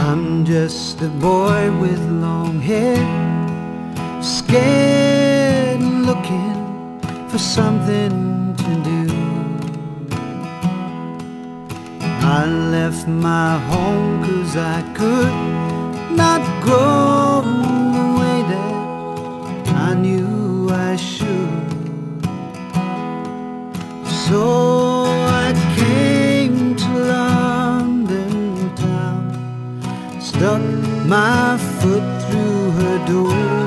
I'm just a boy with long hair, scared and looking for something to do. I left my home 'cause I could not grow the way that I knew I should. So I came to London town, stuck my foot through her door.